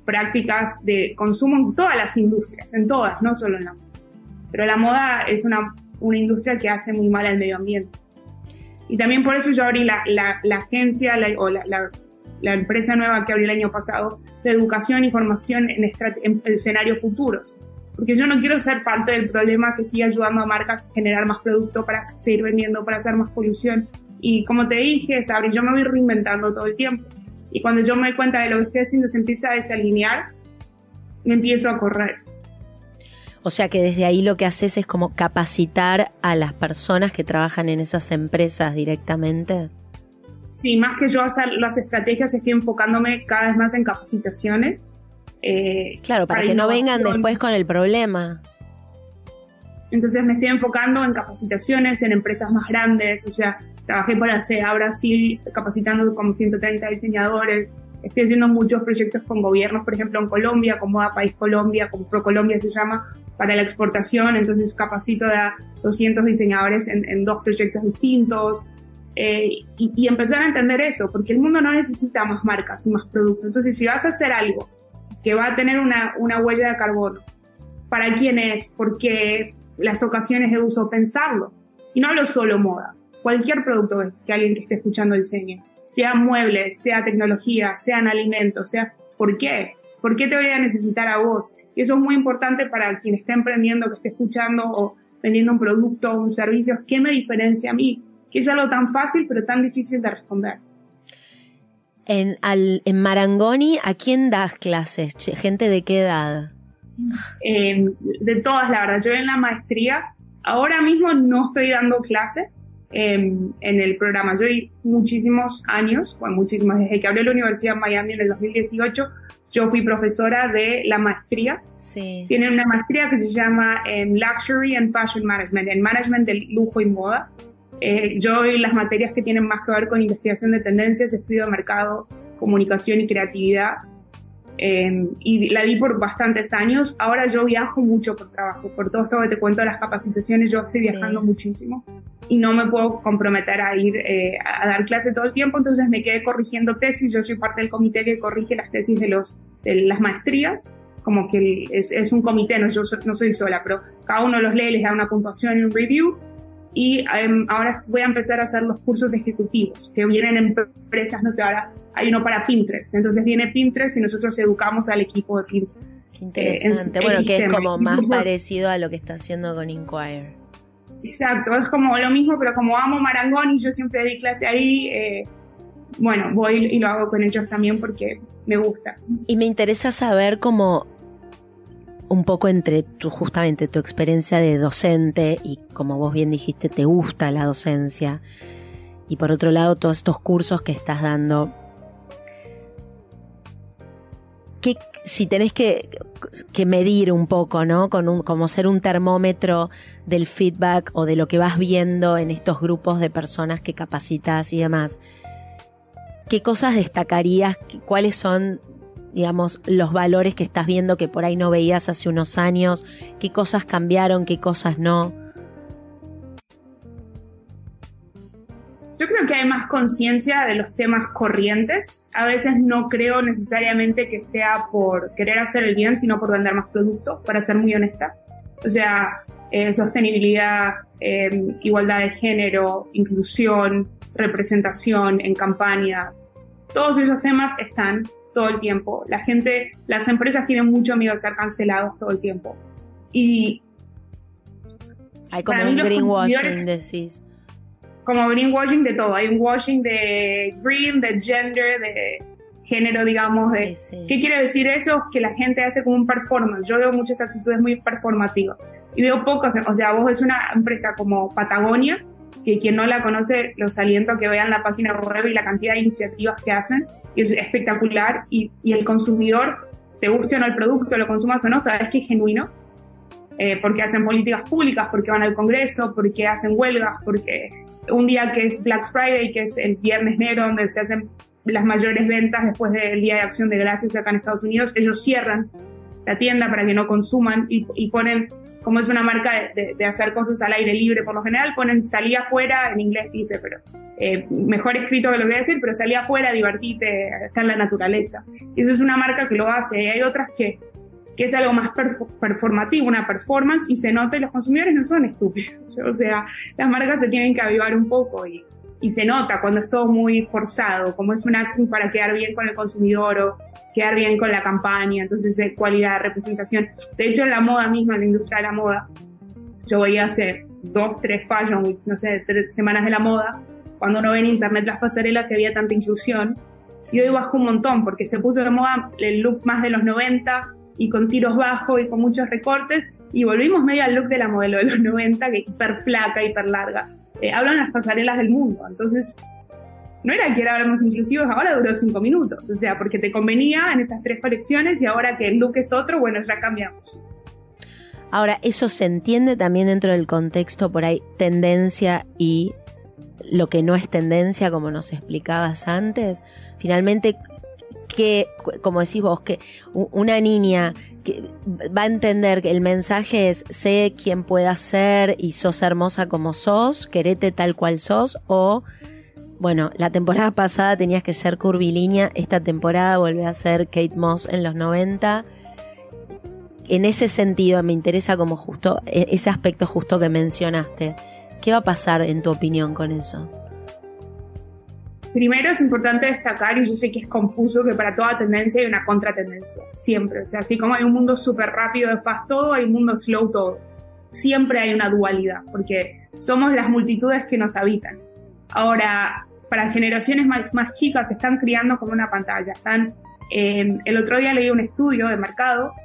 prácticas de consumo en todas las industrias, en todas, no solo en la moda. Pero la moda es una industria que hace muy mal al medio ambiente. Y también por eso yo abrí la agencia la empresa nueva que abrí el año pasado de educación y formación en escenarios futuros. Porque yo no quiero ser parte del problema que siga ayudando a marcas a generar más producto para seguir vendiendo, para hacer más polución. Y como te dije, Sabri, yo me voy reinventando todo el tiempo. Y cuando yo me doy cuenta de lo que estoy haciendo se empieza a desalinear, me empiezo a correr. O sea que desde ahí lo que haces es como capacitar a las personas que trabajan en esas empresas directamente. Sí, más que yo hacer las estrategias, estoy enfocándome cada vez más en capacitaciones. Claro, para que no vengan después con el problema. Entonces me estoy enfocando en capacitaciones, en empresas más grandes. O sea, trabajé para CEA Brasil capacitando como 130 diseñadores. Estoy haciendo muchos proyectos con gobiernos, por ejemplo en Colombia, con Moda País Colombia, con ProColombia se llama, para la exportación. Entonces capacito a 200 diseñadores en 2 proyectos distintos. Y empezar a entender eso, porque el mundo no necesita más marcas y más productos. Entonces si vas a hacer algo que va a tener una huella de carbono, ¿para quién es? ¿Por qué? Las ocasiones de uso, pensarlo. Y no hablo solo moda, cualquier producto que alguien que esté escuchando diseñe, sea muebles, sea tecnología, sean alimentos, sea, ¿por qué? ¿Por qué te voy a necesitar a vos? Y eso es muy importante para quien esté emprendiendo, que esté escuchando o vendiendo un producto o un servicio. ¿Qué me diferencia a mí? Que es algo tan fácil pero tan difícil de responder. En Marangoni, ¿a quién das clases? ¿Gente de qué edad? De todas, la verdad. Yo en la maestría, ahora mismo no estoy dando clase en el programa. Yo di muchísimos años, desde que abrí la Universidad de Miami en el 2018, yo fui profesora de la maestría. Sí. Tienen una maestría que se llama Luxury and Fashion Management, en Management del Lujo y Moda. Yo doy las materias que tienen más que ver con investigación de tendencias, estudio de mercado, comunicación y creatividad. Y la di por bastantes años. Ahora yo viajo mucho por trabajo, por todo esto que te cuento de las capacitaciones. Yo estoy viajando muchísimo y no me puedo comprometer a ir a dar clase todo el tiempo, entonces me quedé corrigiendo tesis. Yo soy parte del comité que corrige las tesis de las maestrías, como que es un comité, no soy sola, pero cada uno los lee, les da una puntuación y un review. Y ahora voy a empezar a hacer los cursos ejecutivos que vienen en empresas, no sé, ahora hay uno para Pinterest, entonces viene Pinterest y nosotros educamos al equipo de Pinterest. Qué interesante, bueno, que es como más parecido a lo que está haciendo con Inquire. Exacto, es como lo mismo, pero como amo Marangoni, yo siempre di clase ahí, bueno, voy y lo hago con ellos también porque me gusta. Y me interesa saber cómo un poco entre justamente tu experiencia de docente y, como vos bien dijiste, te gusta la docencia, y por otro lado todos estos cursos que estás dando, que si tenés que medir un poco, ¿no? Como ser un termómetro del feedback o de lo que vas viendo en estos grupos de personas que capacitas y demás, ¿qué cosas destacarías? ¿Cuáles son, digamos, los valores que estás viendo que por ahí no veías hace unos años? ¿Qué cosas cambiaron? ¿Qué cosas no? Yo creo que hay más conciencia de los temas corrientes. A veces no creo necesariamente que sea por querer hacer el bien, sino por vender más producto, para ser muy honesta. O sea, sostenibilidad, igualdad de género, inclusión, representación en campañas. Todos esos temas están todo el tiempo. Las empresas tienen mucho miedo de ser cancelados todo el tiempo. Y hay como un greenwashing, decís. Como greenwashing de todo. Hay un washing de green, de gender, de género, digamos. Sí. ¿Qué quiere decir eso? Que la gente hace como un performance. Yo veo muchas actitudes muy performativas. Y veo pocas, o sea, vos ves una empresa como Patagonia, que quien no la conoce, los aliento a que vean la página web y la cantidad de iniciativas que hacen. Y es espectacular. Y el consumidor, te guste o no el producto, lo consumas o no, sabes que es genuino. Porque hacen políticas públicas, porque van al Congreso, porque hacen huelgas, porque un día que es Black Friday, que es el viernes negro, donde se hacen las mayores ventas después del Día de Acción de Gracias acá en Estados Unidos, ellos cierran la tienda para que no consuman y ponen, como es una marca de hacer cosas al aire libre, por lo general ponen salí afuera, en inglés dice, pero mejor escrito que lo que voy a decir, pero salí afuera, divertite, está en la naturaleza. Y eso es una marca que lo hace, y hay otras que es algo más performativo, una performance, y se nota, y los consumidores no son estúpidos. O sea, las marcas se tienen que avivar un poco y se nota cuando es todo muy forzado, como es un acting para quedar bien con el consumidor o quedar bien con la campaña, entonces cualidad, representación. De hecho, en la moda misma, en la industria de la moda, yo veía hace 2, 3 Fashion Weeks, no sé, 3 semanas de la moda, cuando uno ve en internet las pasarelas y había tanta inclusión, y hoy bajó un montón, porque se puso de moda el look más de los 90, y con tiros bajos y con muchos recortes, y volvimos medio al look de la modelo de los 90, que hiper flaca, hiper larga. Hablan las pasarelas del mundo, entonces no era que éramos inclusivos, ahora duró 5 minutos, o sea, porque te convenía en esas 3 colecciones y ahora que el look es otro, bueno, ya cambiamos. Ahora, eso se entiende también dentro del contexto por ahí, tendencia y lo que no es tendencia, como nos explicabas antes. Finalmente, que, como decís vos, que una niña que va a entender que el mensaje es sé quién puedas ser y sos hermosa como sos, querete tal cual sos, o bueno, la temporada pasada tenías que ser curvilínea, esta temporada volvé a ser Kate Moss en los 90. En ese sentido me interesa como justo ese aspecto justo que mencionaste. ¿Qué va a pasar en tu opinión con eso? Primero es importante destacar, y yo sé que es confuso, que para toda tendencia hay una contratendencia, siempre. O sea, así como hay un mundo súper rápido de fast todo, hay un mundo slow todo. Siempre hay una dualidad, porque somos las multitudes que nos habitan. Ahora, para generaciones más chicas se están criando como una pantalla. El otro día leí un estudio de mercado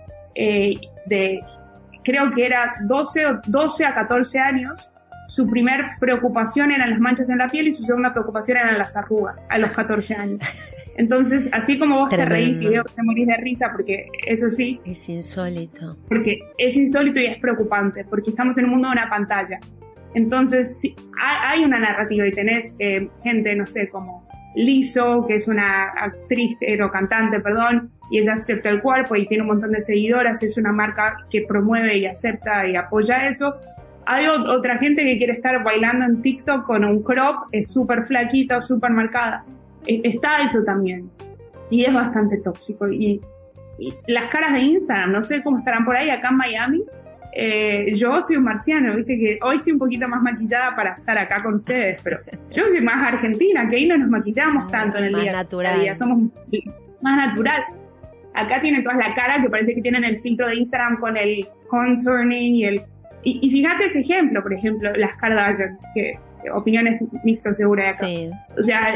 creo que era 12 a 14 años. Su primer preocupación eran las manchas en la piel y su segunda preocupación eran las arrugas a los 14 años. Entonces, así como vos te reís y veo que te morís de risa, porque eso sí. Es insólito. Porque es insólito y es preocupante, porque estamos en un mundo de una pantalla. Entonces, sí, hay una narrativa y tenés gente, no sé, como Lizzo, que es una actriz o cantante, y ella acepta el cuerpo y tiene un montón de seguidoras, es una marca que promueve y acepta y apoya eso. Hay otra gente que quiere estar bailando en TikTok con un crop, es súper flaquita o súper marcada. Está eso también. Y es bastante tóxico. Y las caras de Instagram, no sé cómo estarán por ahí, acá en Miami. Yo soy un marciano, viste que hoy estoy un poquito más maquillada para estar acá con ustedes, pero yo soy más argentina, que ahí no nos maquillamos tanto en el día a día, somos más natural. Acá tienen toda la cara que parece que tienen el filtro de Instagram con el contouring y fíjate ese ejemplo, por ejemplo, las Kardashian, que opiniones mixtas seguro de acá. Sí. O sea,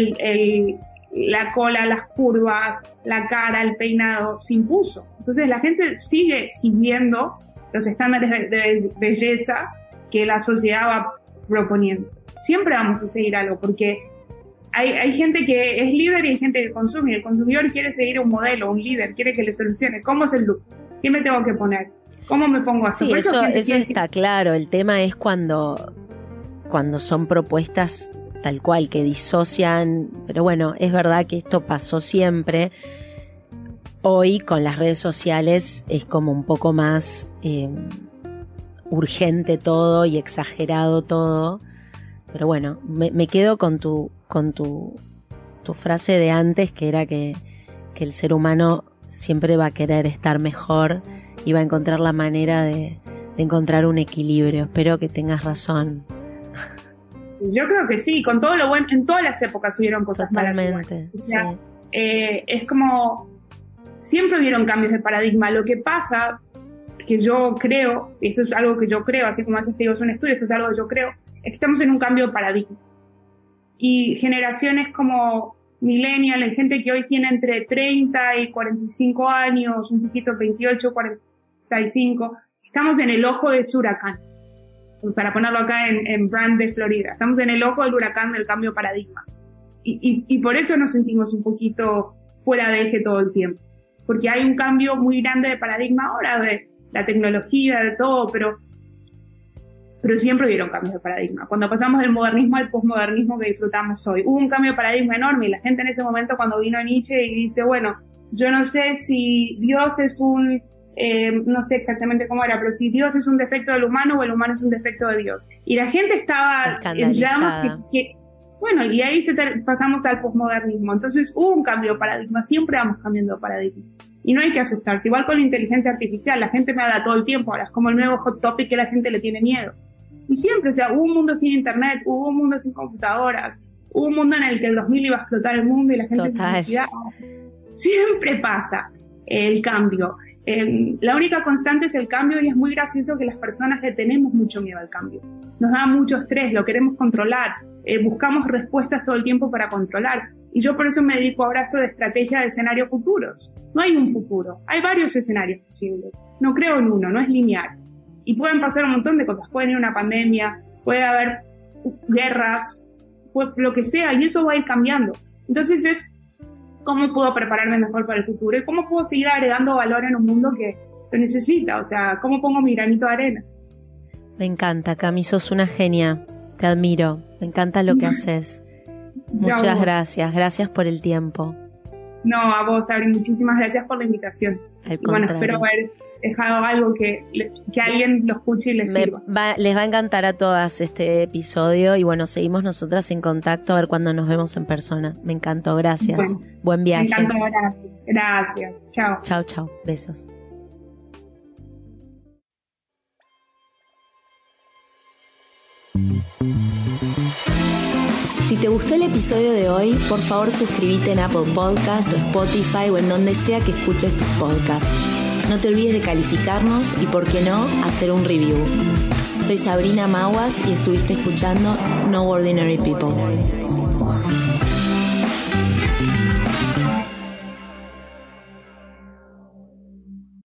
la cola, las curvas, la cara, el peinado, se impuso. Entonces la gente sigue siguiendo los estándares de belleza que la sociedad va proponiendo. Siempre vamos a seguir algo, porque hay gente que es líder y hay gente que consume, y el consumidor quiere seguir un modelo, un líder, quiere que le solucione. ¿Cómo es el look? ¿Qué me tengo que poner? ¿Cómo me pongo así? Sí, eso está claro. El tema es cuando son propuestas tal cual, que disocian. Pero bueno, es verdad que esto pasó siempre. Hoy con las redes sociales es como un poco más urgente todo y exagerado todo. Pero bueno, me quedo con tu frase de antes, que era que el ser humano siempre va a querer estar mejor y va a encontrar la manera de encontrar un equilibrio. Espero que tengas razón. Yo creo que sí, con todo lo bueno, en todas las épocas hubieron cosas totalmente, malas. O sea, sí. Es como, siempre hubieron cambios de paradigma. Lo que pasa, que yo creo, y esto es algo que yo creo, así como haces te digo, es un estudio, esto es algo que yo creo, es que estamos en un cambio de paradigma. Y generaciones como millennial, gente que hoy tiene entre 30 y 45 años, un poquito 28, 45, estamos en el ojo de ese huracán. Para ponerlo acá en Brand de Florida. Estamos en el ojo del huracán del cambio de paradigma. Y por eso nos sentimos un poquito fuera de eje todo el tiempo. Porque hay un cambio muy grande de paradigma ahora, de la tecnología, de todo, pero siempre hubieron cambios de paradigma. Cuando pasamos del modernismo al posmodernismo que disfrutamos hoy, hubo un cambio de paradigma enorme y la gente en ese momento cuando vino Nietzsche y dice, bueno, yo no sé si Dios es un no sé exactamente cómo era, pero si Dios es un defecto del humano o el humano es un defecto de Dios. Y la gente estaba en llamas bueno, y ahí pasamos al posmodernismo. Entonces hubo un cambio de paradigma, siempre vamos cambiando de paradigma. Y no hay que asustarse. Igual con la inteligencia artificial, la gente me habla todo el tiempo, ahora es como el nuevo hot topic que la gente le tiene miedo. Y siempre, o sea, hubo un mundo sin internet, hubo un mundo sin computadoras, hubo un mundo en el que el 2000 iba a explotar el mundo y la gente se suicidaba. Siempre pasa el cambio. La única constante es el cambio, y es muy gracioso que las personas le tenemos mucho miedo al cambio. Nos da mucho estrés, lo queremos controlar, buscamos respuestas todo el tiempo para controlar. Y yo por eso me dedico ahora a esto de estrategia de escenarios futuros. No hay un futuro, hay varios escenarios posibles. No creo en uno, no es lineal. Y pueden pasar un montón de cosas, puede venir una pandemia, puede haber guerras, lo que sea, y eso va a ir cambiando. Entonces es cómo puedo prepararme mejor para el futuro y cómo puedo seguir agregando valor en un mundo que lo necesita, o sea, cómo pongo mi granito de arena. Me encanta, Cami, sos una genia, te admiro, me encanta lo que haces. Muchas gracias por el tiempo. No, a vos, Sabri, muchísimas gracias por la invitación. Al contrario. Bueno, espero haber dejado algo que alguien lo escuche y les sirva. Les va a encantar a todas este episodio y bueno, seguimos nosotras en contacto a ver cuando nos vemos en persona. Me encantó, gracias. Bueno, buen viaje. Me encantó, gracias. Chao. Chao, besos. Si te gustó el episodio de hoy, por favor suscríbete en Apple Podcast o Spotify o en donde sea que escuches tus podcasts. No te olvides de calificarnos y, por qué no, hacer un review. Soy Sabrina Maguas y estuviste escuchando No Ordinary People.